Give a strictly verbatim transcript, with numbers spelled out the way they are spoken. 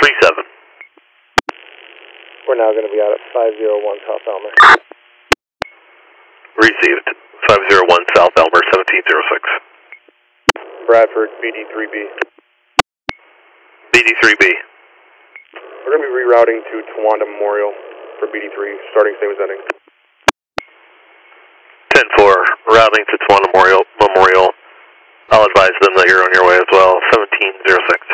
three seven. We're now going to be out at five zero one South Elmer. Received. five zero one South Elmer, seventeen zero six. Bradford, B D three B. B D three B. We're going to be rerouting to Tawanda Memorial for B D three, starting same as ending. ten four, routing to Tawanda Memorial. Memorial. I'll advise them that you're on your way as well, seventeen zero six.